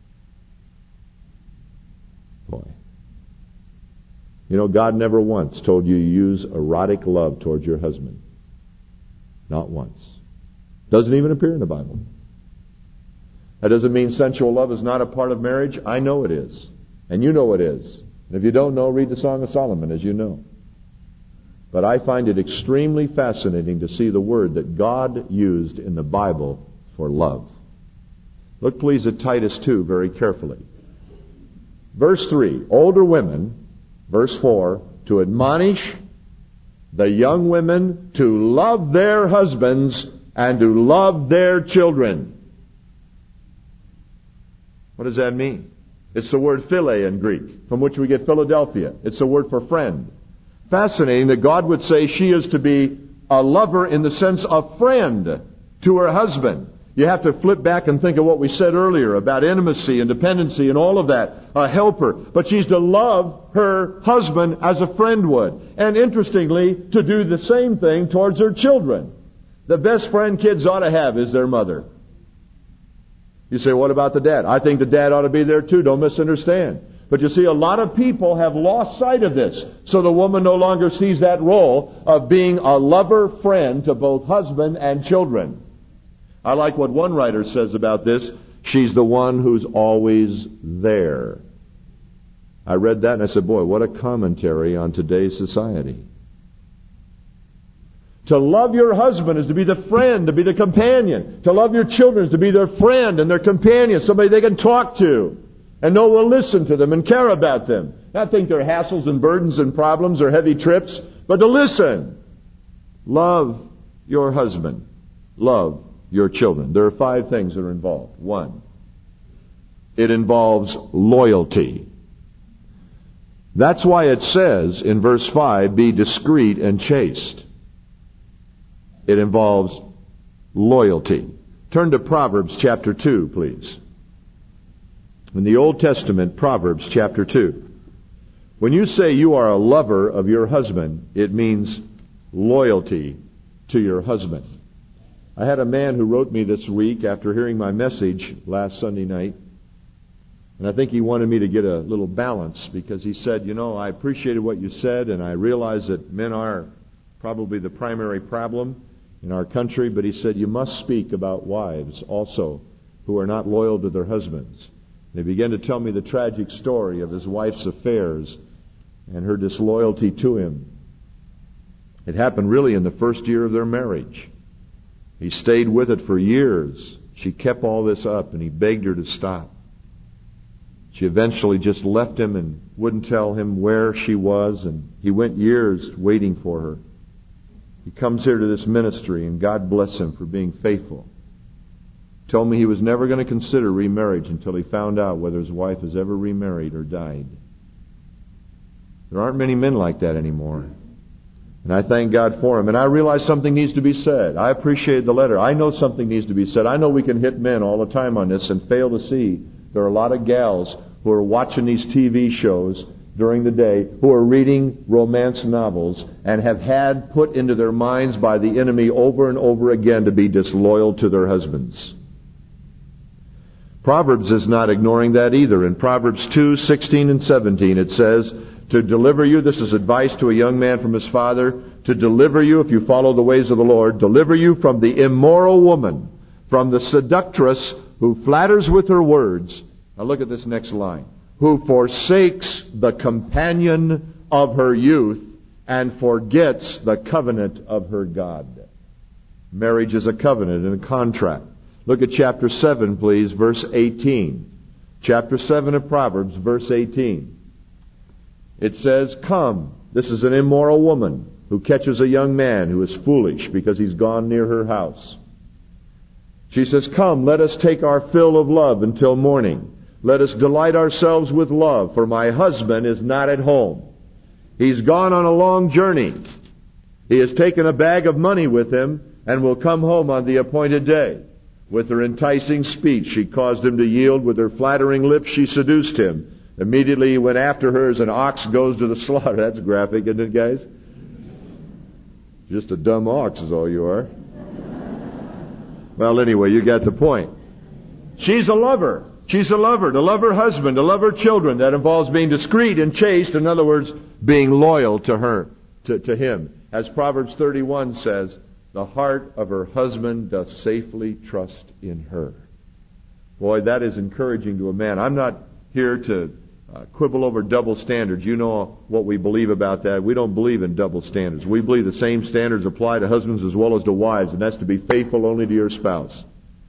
Boy. You know, God never once told you to use erotic love towards your husband. Not once. Doesn't even appear in the Bible. That doesn't mean sensual love is not a part of marriage. I know it is. And you know it is. And if you don't know, read the Song of Solomon, as you know. But I find it extremely fascinating to see the word that God used in the Bible for love. Look please at Titus 2 very carefully. Verse 3, older women. Verse 4, to admonish the young women to love their husbands and to love their children. What does that mean? It's the word phile in Greek, from which we get Philadelphia. It's the word for friend. Fascinating that God would say she is to be a lover in the sense of friend to her husband. You have to flip back and think of what we said earlier about intimacy and dependency and all of that. A helper. But she's to love her husband as a friend would. And interestingly, to do the same thing towards her children. The best friend kids ought to have is their mother. You say, what about the dad? I think the dad ought to be there too. Don't misunderstand. But you see, a lot of people have lost sight of this. So the woman no longer sees that role of being a lover friend to both husband and children. I like what one writer says about this. She's the one who's always there. I read that and I said, boy, what a commentary on today's society. To love your husband is to be the friend, to be the companion. To love your children is to be their friend and their companion, somebody they can talk to and know will listen to them and care about them. Not think they're hassles and burdens and problems or heavy trips, but to listen. Love your husband. Love your children. There are 5 things that are involved. 1, it involves loyalty. That's why it says in verse 5, be discreet and chaste. It involves loyalty. Turn to Proverbs chapter 2, please. In the Old Testament, Proverbs chapter 2. When you say you are a lover of your husband, it means loyalty to your husband. I had a man who wrote me this week after hearing my message last Sunday night. And I think he wanted me to get a little balance because he said, you know, I appreciated what you said and I realize that men are probably the primary problem in our country, but he said, you must speak about wives also who are not loyal to their husbands. And he began to tell me the tragic story of his wife's affairs and her disloyalty to him. It happened really in the first year of their marriage. He stayed with it for years. She kept all this up and he begged her to stop. She eventually just left him and wouldn't tell him where she was, and he went years waiting for her. He comes here to this ministry, and God bless him for being faithful. Told me he was never going to consider remarriage until he found out whether his wife has ever remarried or died. There aren't many men like that anymore. And I thank God for him. And I realize something needs to be said. I appreciate the letter. I know something needs to be said. I know we can hit men all the time on this and fail to see there are a lot of gals who are watching these TV shows during the day, who are reading romance novels and have had put into their minds by the enemy over and over again to be disloyal to their husbands. Proverbs is not ignoring that either. In Proverbs 2:16 and 17 it says, to deliver you, this is advice to a young man from his father, to deliver you, if you follow the ways of the Lord, deliver you from the immoral woman, from the seductress who flatters with her words. Now look at this next line. Who forsakes the companion of her youth and forgets the covenant of her God. Marriage is a covenant and a contract. Look at chapter 7, please, verse 18. Chapter 7 of Proverbs, verse 18. It says, come, this is an immoral woman who catches a young man who is foolish because he's gone near her house. She says, come, let us take our fill of love until morning. Let us delight ourselves with love, for my husband is not at home. He's gone on a long journey. He has taken a bag of money with him and will come home on the appointed day. With her enticing speech, she caused him to yield. With her flattering lips, she seduced him. Immediately he went after her as an ox goes to the slaughter. That's graphic, isn't it, guys? Just a dumb ox is all you are. Well, anyway, you got the point. She's a lover. She's a lover. To love her husband, to love her children. That involves being discreet and chaste. In other words, being loyal to her, to him. As Proverbs 31 says, the heart of her husband doth safely trust in her. Boy, that is encouraging to a man. I'm not here to quibble over double standards. You know what we believe about that. We don't believe in double standards. We believe the same standards apply to husbands as well as to wives, and that's to be faithful only to your spouse.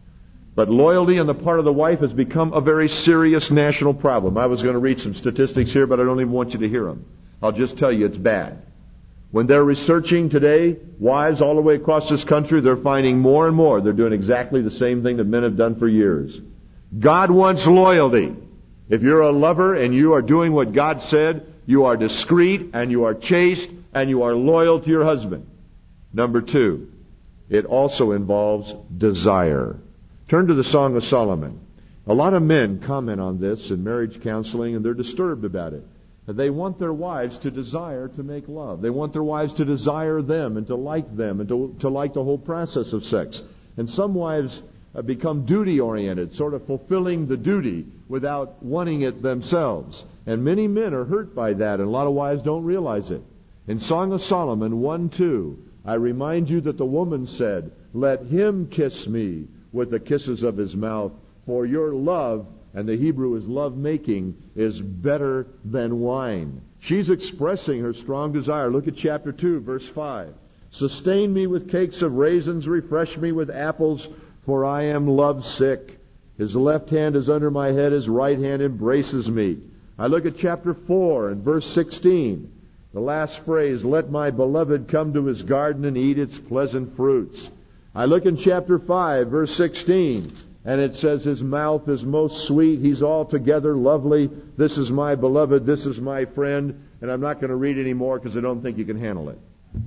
But loyalty on the part of the wife has become a very serious national problem. I was going to read some statistics here, but I don't even want you to hear them. I'll just tell you it's bad. When they're researching today, wives all the way across this country, they're finding more and more they're doing exactly the same thing that men have done for years. God wants loyalty. If you're a lover and you are doing what God said, you are discreet and you are chaste and you are loyal to your husband. Number 2, it also involves desire. Turn to the Song of Solomon. A lot of men comment on this in marriage counseling, and they're disturbed about it. They want their wives to desire to make love. They want their wives to desire them and to like them and to like the whole process of sex. And some wives become duty-oriented, sort of fulfilling the duty without wanting it themselves. And many men are hurt by that, and a lot of wives don't realize it. In Song of Solomon 1:2, I remind you that the woman said, let him kiss me with the kisses of his mouth, for your love, and the Hebrew is love-making, is better than wine. She's expressing her strong desire. Look at chapter 2, verse 5. Sustain me with cakes of raisins, refresh me with apples, for I am lovesick. His left hand is under my head, his right hand embraces me. I look at chapter 4 and verse 16. The last phrase, let my beloved come to his garden and eat its pleasant fruits. I look in chapter 5, verse 16, and it says, his mouth is most sweet, he's altogether lovely, this is my beloved, this is my friend, and I'm not going to read any more because I don't think you can handle it.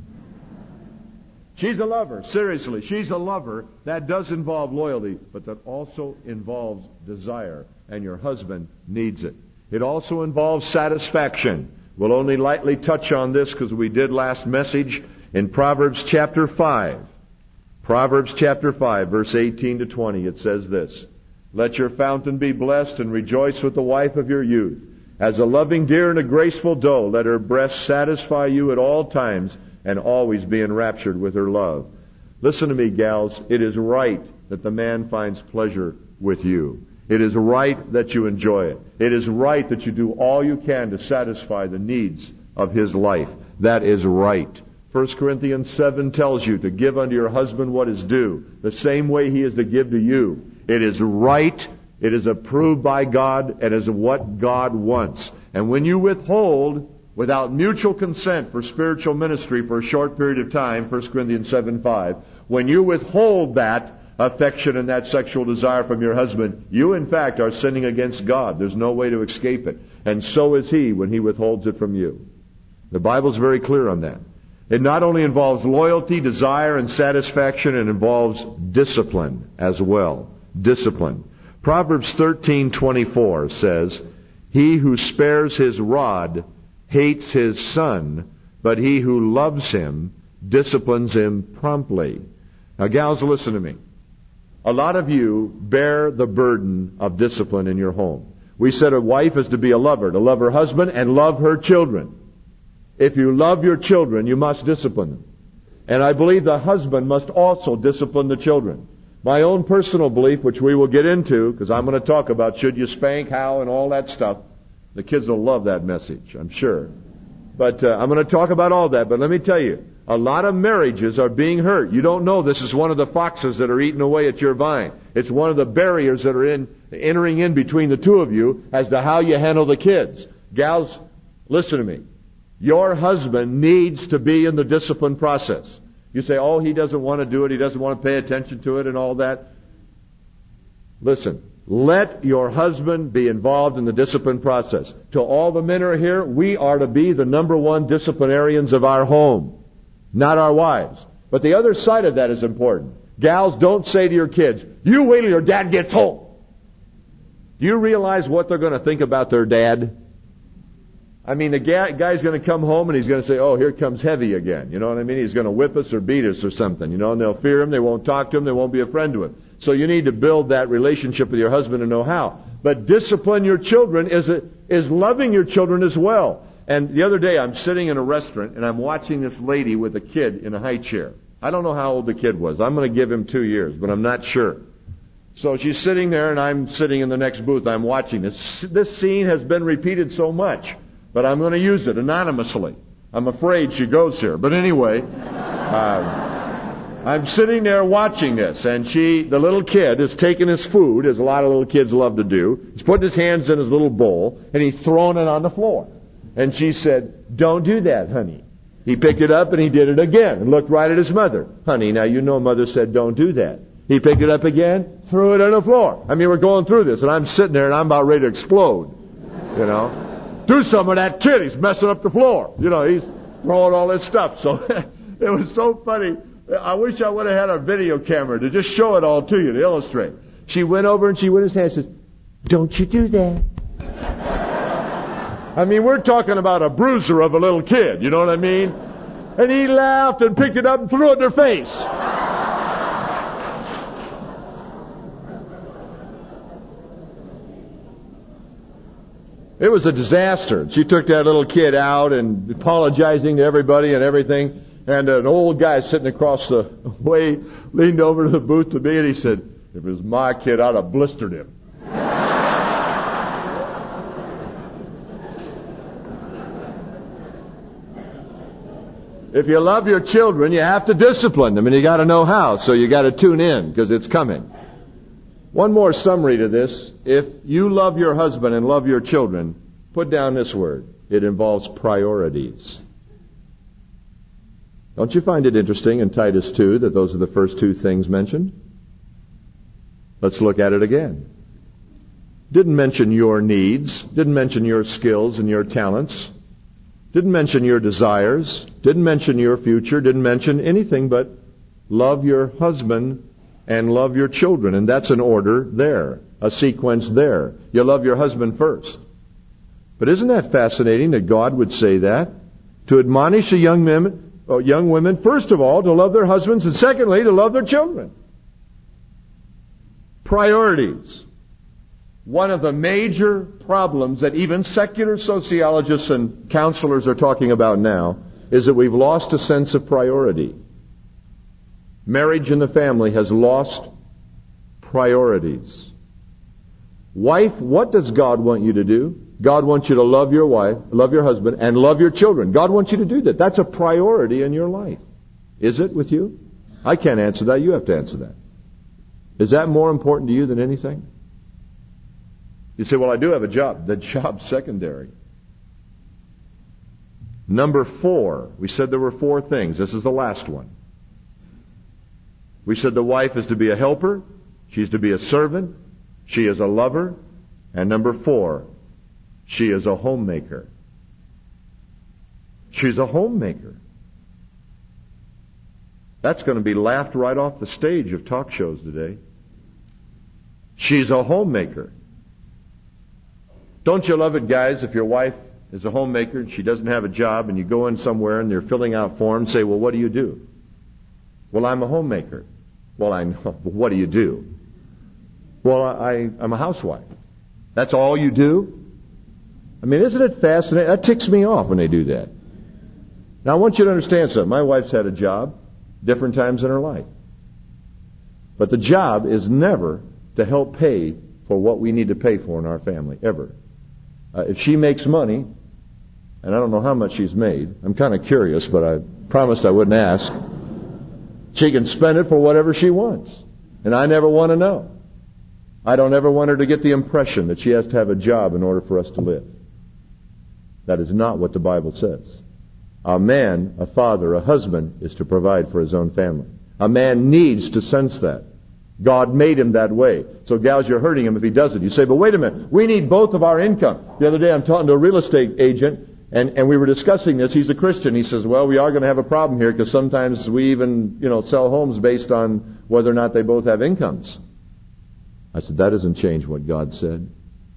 She's a lover, seriously, she's a lover. That does involve loyalty, but that also involves desire, and your husband needs it. It also involves satisfaction. We'll only lightly touch on this because we did last message in Proverbs chapter 5. Proverbs chapter 5, verse 18 to 20, it says this, let your fountain be blessed and rejoice with the wife of your youth. As a loving deer and a graceful doe, let her breast satisfy you at all times and always be enraptured with her love. Listen to me, gals. It is right that the man finds pleasure with you. It is right that you enjoy it. It is right that you do all you can to satisfy the needs of his life. That is right. 1 Corinthians 7 tells you to give unto your husband what is due, the same way he is to give to you. It is right It is approved by God and is what God wants. And when you withhold without mutual consent for spiritual ministry for a short period of time, 1 Corinthians 7:5, when you withhold that affection and that sexual desire from your husband, you in fact are sinning against God. There's no way to escape it. And so is he when he withholds it from you. The Bible's very clear on that. It not only involves loyalty, desire, and satisfaction, it involves discipline as well. Discipline. Proverbs 13:24 says, "He who spares his rod hates his son, but he who loves him disciplines him promptly." Now, gals, listen to me. A lot of you bear the burden of discipline in your home. We said a wife is to be a lover, to love her husband and love her children. If you love your children, you must discipline them. And I believe the husband must also discipline the children. My own personal belief, which we will get into, because I'm going to talk about should you spank, how, and all that stuff. The kids will love that message, I'm sure. But I'm going to talk about all that. But let me tell you, a lot of marriages are being hurt. You don't know this is one of the foxes that are eating away at your vine. It's one of the barriers that are entering in between the two of you as to how you handle the kids. Gals, listen to me. Your husband needs to be in the discipline process. You say, oh, he doesn't want to do it, he doesn't want to pay attention to it and all that. Listen, let your husband be involved in the discipline process. To all the men who are here, we are to be the number one disciplinarians of our home, not our wives. But the other side of that is important. Gals, don't say to your kids, you wait till your dad gets home. Do you realize what they're going to think about their dad? I mean, the guy's going to come home and he's going to say, oh, here comes Heavy again. You know what I mean? He's going to whip us or beat us or something, you know, and they'll fear him. They won't talk to him. They won't be a friend to him. So you need to build that relationship with your husband and know how. But discipline your children is loving your children as well. And the other day I'm sitting in a restaurant and I'm watching this lady with a kid in a high chair. I don't know how old the kid was. I'm going to give him 2 years, but I'm not sure. So she's sitting there and I'm sitting in the next booth. I'm watching this. This scene has been repeated so much, but I'm going to use it anonymously. I'm afraid she goes here. But anyway, I'm sitting there watching this, and the little kid is taking his food, as a lot of little kids love to do. He's putting his hands in his little bowl, and he's throwing it on the floor. And she said, don't do that, honey. He picked it up, and he did it again, and looked right at his mother. Honey, now you know Mother said don't do that. He picked it up again, threw it on the floor. I mean, we're going through this, and I'm sitting there, and I'm about ready to explode, you know. Do some of that kid. He's messing up the floor. You know, he's throwing all this stuff. So it was so funny. I wish I would have had a video camera to just show it all to you, to illustrate. She went over and she went his hand and said, don't you do that. I mean, we're talking about a bruiser of a little kid, you know what I mean? And he laughed and picked it up and threw it in her face. It was a disaster. She took that little kid out and apologizing to everybody and everything. And an old guy sitting across the way leaned over to the booth to me and he said, if it was my kid, I'd have blistered him. If you love your children, you have to discipline them, and you got to know how. So you got to tune in because it's coming. One more summary to this. If you love your husband and love your children, put down this word. It involves priorities. Don't you find it interesting in Titus 2 that those are the first two things mentioned? Let's look at it again. Didn't mention your needs. Didn't mention your skills and your talents. Didn't mention your desires. Didn't mention your future. Didn't mention anything but love your husband and love your children. And that's an order there, a sequence there. You love your husband first. But isn't that fascinating that God would say that? To admonish the young women, first of all, to love their husbands, and secondly, to love their children. Priorities. One of the major problems that even secular sociologists and counselors are talking about now is that we've lost a sense of priority. Marriage in the family has lost priorities. Wife, what does God want you to do? God wants you to love your wife, love your husband, and love your children. God wants you to do that. That's a priority in your life. Is it with you? I can't answer that. You have to answer that. Is that more important to you than anything? You say, well, I do have a job. The job's secondary. Number 4, we said there were 4 things. This is the last one. We said the wife is to be a helper, she's to be a servant, she is a lover, and number 4, she is a homemaker. She's a homemaker. That's going to be laughed right off the stage of talk shows today. She's a homemaker. Don't you love it, guys, if your wife is a homemaker and she doesn't have a job and you go in somewhere and they're filling out forms and say, well, what do you do? Well, I'm a homemaker. Well, I know. But what do you do? Well, I'm a housewife. That's all you do? I mean, isn't it fascinating? That ticks me off when they do that. Now, I want you to understand something. My wife's had a job different times in her life. But the job is never to help pay for what we need to pay for in our family, ever. If she makes money, and I don't know how much she's made, I'm kind of curious, but I promised I wouldn't ask, she can spend it for whatever she wants. And I never want to know. I don't ever want her to get the impression that she has to have a job in order for us to live. That is not what the Bible says. A man, a father, a husband is to provide for his own family. A man needs to sense that. God made him that way. So gals, you're hurting him if he doesn't. You say, but wait a minute, we need both of our income. The other day I'm talking to a real estate agent, and we were discussing this. He's a Christian. He says, well, we are going to have a problem here because sometimes we even, sell homes based on whether or not they both have incomes. I said, that doesn't change what God said.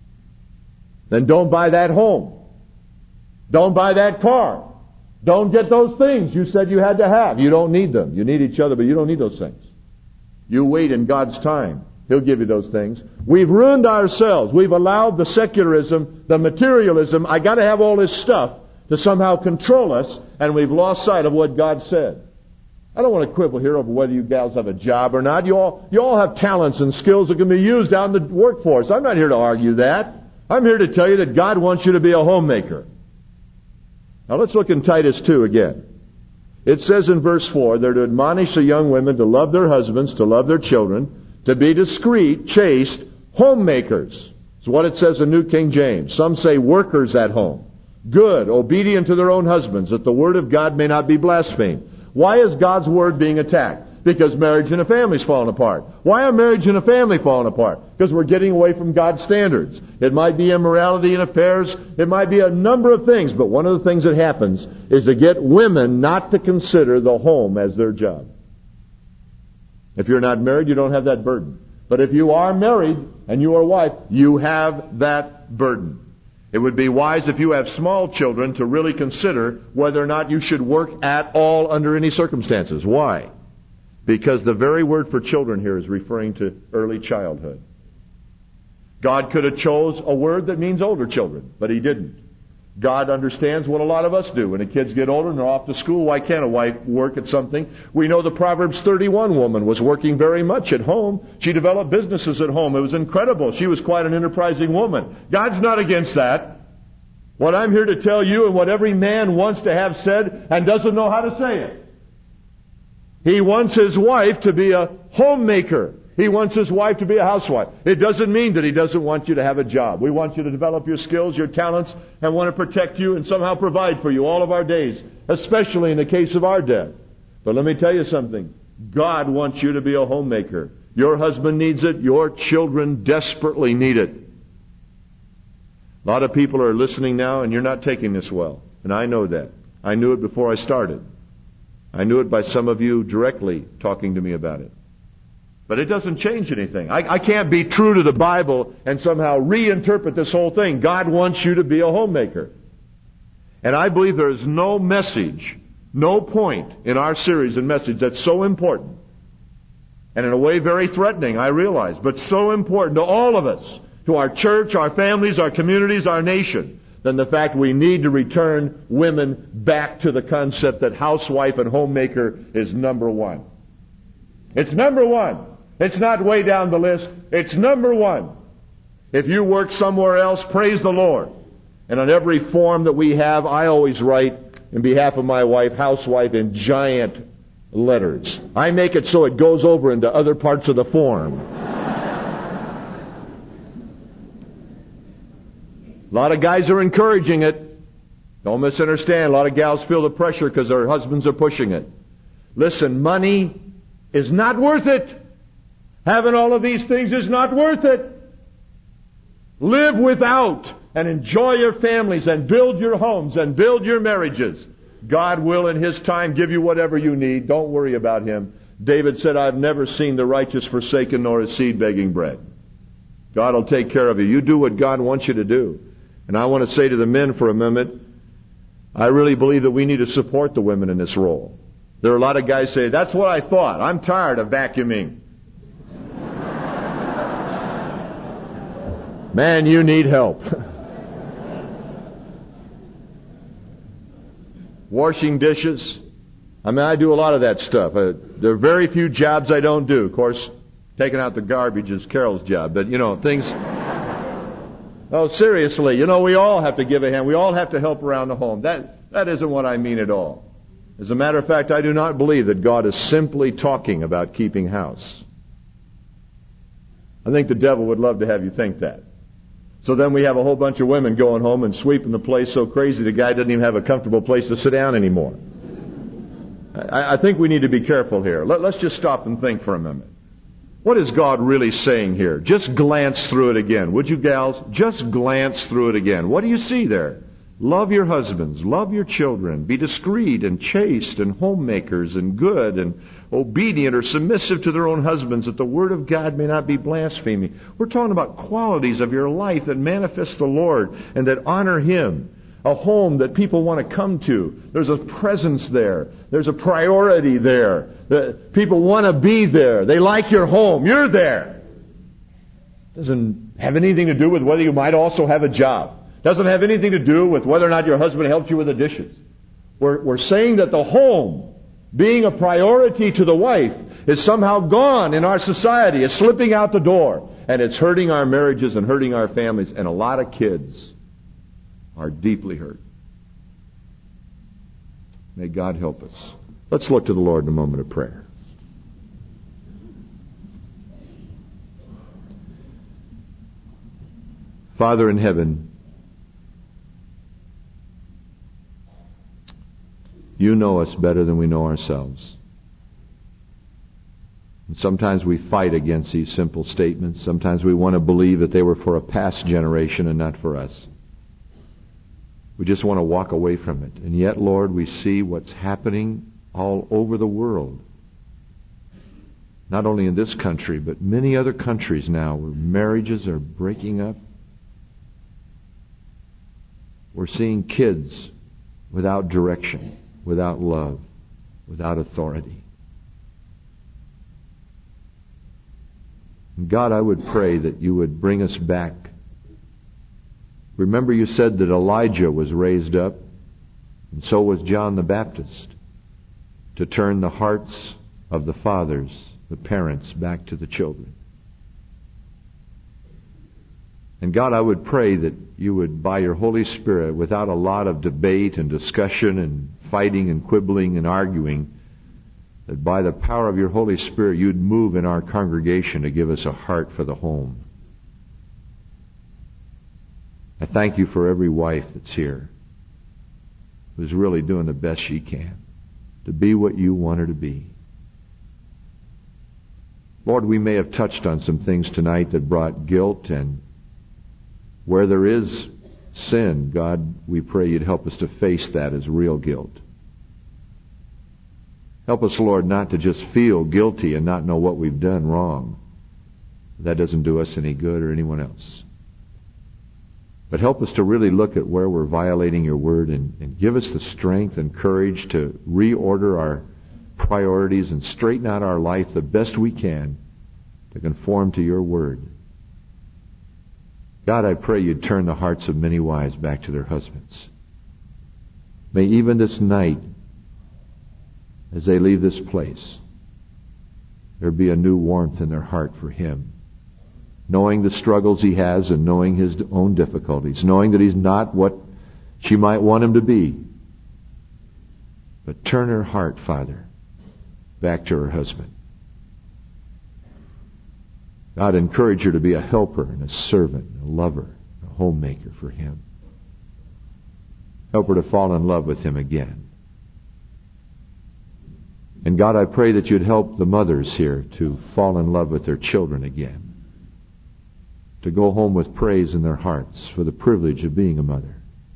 Then don't buy that home. Don't buy that car. Don't get those things you said you had to have. You don't need them. You need each other, but you don't need those things. You wait in God's time. He'll give you those things. We've ruined ourselves. We've allowed the secularism, the materialism, I got to have all this stuff to somehow control us, and we've lost sight of what God said. I don't want to quibble here over whether you gals have a job or not. You all have talents and skills that can be used out in the workforce. I'm not here to argue that. I'm here to tell you that God wants you to be a homemaker. Now let's look in Titus 2 again. It says in verse 4, they're to admonish the young women to love their husbands, to love their children, to be discreet, chaste, homemakers. It's what it says in New King James. Some say workers at home. Good, obedient to their own husbands, that the word of God may not be blasphemed. Why is God's word being attacked? Because marriage and a family's falling apart. Why are marriage and a family falling apart? Because we're getting away from God's standards. It might be immorality in affairs. It might be a number of things. But one of the things that happens is to get women not to consider the home as their job. If you're not married, you don't have that burden. But if you are married and you are a wife, you have that burden. It would be wise if you have small children to really consider whether or not you should work at all under any circumstances. Why? Because the very word for children here is referring to early childhood. God could have chose a word that means older children, but He didn't. God understands what a lot of us do. When the kids get older and they're off to school, why can't a wife work at something? We know the Proverbs 31 woman was working very much at home. She developed businesses at home. It was incredible. She was quite an enterprising woman. God's not against that. What I'm here to tell you and what every man wants to have said and doesn't know how to say it. He wants his wife to be a homemaker. He wants his wife to be a housewife. It doesn't mean that he doesn't want you to have a job. We want you to develop your skills, your talents, and want to protect you and somehow provide for you all of our days, especially in the case of our death. But let me tell you something. God wants you to be a homemaker. Your husband needs it. Your children desperately need it. A lot of people are listening now, and you're not taking this well. And I know that. I knew it before I started. I knew it by some of you directly talking to me about it. But it doesn't change anything. I can't be true to the Bible and somehow reinterpret this whole thing. God wants you to be a homemaker. And I believe there is no message, no point in our series and message that's so important, and in a way very threatening, I realize, but so important to all of us, to our church, our families, our communities, our nation, than the fact we need to return women back to the concept that housewife and homemaker is number one. It's number one. It's not way down the list. It's number one. If you work somewhere else, praise the Lord. And on every form that we have, I always write, in behalf of my wife, housewife, in giant letters. I make it so it goes over into other parts of the form. A lot of guys are encouraging it. Don't misunderstand. A lot of gals feel the pressure because their husbands are pushing it. Listen, money is not worth it. Having all of these things is not worth it. Live without and enjoy your families and build your homes and build your marriages. God will in His time give you whatever you need. Don't worry about Him. David said, I've never seen the righteous forsaken nor his seed begging bread. God will take care of you. You do what God wants you to do. And I want to say to the men for a minute, I really believe that we need to support the women in this role. There are a lot of guys say, that's what I thought. I'm tired of vacuuming. Man, you need help. Washing dishes. I mean, I do a lot of that stuff. There are very few jobs I don't do. Of course, taking out the garbage is Carol's job. But, things... Oh, seriously, we all have to give a hand. We all have to help around the home. That isn't what I mean at all. As a matter of fact, I do not believe that God is simply talking about keeping house. I think the devil would love to have you think that. So then we have a whole bunch of women going home and sweeping the place so crazy the guy doesn't even have a comfortable place to sit down anymore. I think we need to be careful here. Let's just stop and think for a minute. What is God really saying here? Just glance through it again. Would you, gals? Just glance through it again. What do you see there? Love your husbands. Love your children. Be discreet and chaste and homemakers and good and obedient or submissive to their own husbands, that the word of God may not be blasphemed. We're talking about qualities of your life that manifest the Lord and that honor Him. A home that people want to come to. There's a presence there. There's a priority there. People want to be there. They like your home. You're there. Doesn't have anything to do with whether you might also have a job. Doesn't have anything to do with whether or not your husband helps you with the dishes. We're saying that the home, being a priority to the wife, is somehow gone in our society. It's slipping out the door. And it's hurting our marriages and hurting our families. And a lot of kids are deeply hurt. May God help us. Let's look to the Lord in a moment of prayer. Father in heaven, You know us better than we know ourselves. And sometimes we fight against these simple statements. Sometimes we want to believe that they were for a past generation and not for us. We just want to walk away from it. And yet, Lord, we see what's happening all over the world. Not only in this country, but many other countries now where marriages are breaking up. We're seeing kids without direction, without love, without authority. And God, I would pray that You would bring us back. Remember, You said that Elijah was raised up, and so was John the Baptist, to turn the hearts of the fathers, the parents, back to the children. And God, I would pray that You would, by Your Holy Spirit, without a lot of debate and discussion and fighting and quibbling and arguing, that by the power of Your Holy Spirit, You'd move in our congregation to give us a heart for the home. I thank You for every wife that's here who's really doing the best she can to be what You want her to be. Lord, we may have touched on some things tonight that brought guilt, and where there is sin, God, we pray You'd help us to face that as real guilt. Help us, Lord, not to just feel guilty and not know what we've done wrong. That doesn't do us any good or anyone else. But help us to really look at where we're violating Your word and give us the strength and courage to reorder our priorities and straighten out our life the best we can to conform to Your word. God, I pray You'd turn the hearts of many wives back to their husbands. May even this night, as they leave this place, there be a new warmth in their heart for Him, knowing the struggles he has and knowing his own difficulties, knowing that he's not what she might want him to be. But turn her heart, Father, back to her husband. God, encourage her to be a helper and a servant, a lover, a homemaker for Him. Help her to fall in love with Him again. And God, I pray that You'd help the mothers here to fall in love with their children again. To go home with praise in their hearts for the privilege of being a mother.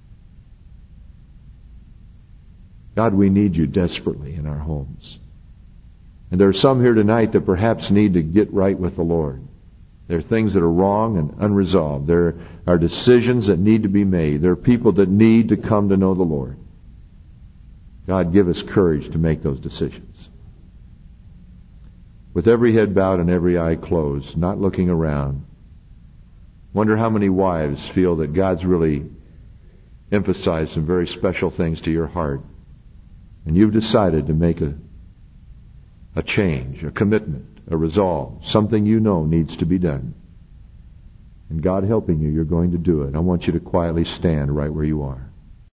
God, we need You desperately in our homes. And there are some here tonight that perhaps need to get right with the Lord. There are things that are wrong and unresolved. There are decisions that need to be made. There are people that need to come to know the Lord. God, give us courage to make those decisions. With every head bowed and every eye closed, not looking around, wonder how many wives feel that God's really emphasized some very special things to your heart. And you've decided to make a change, a commitment, a resolve, something you know needs to be done. And God helping you, you're going to do it. I want you to quietly stand right where you are.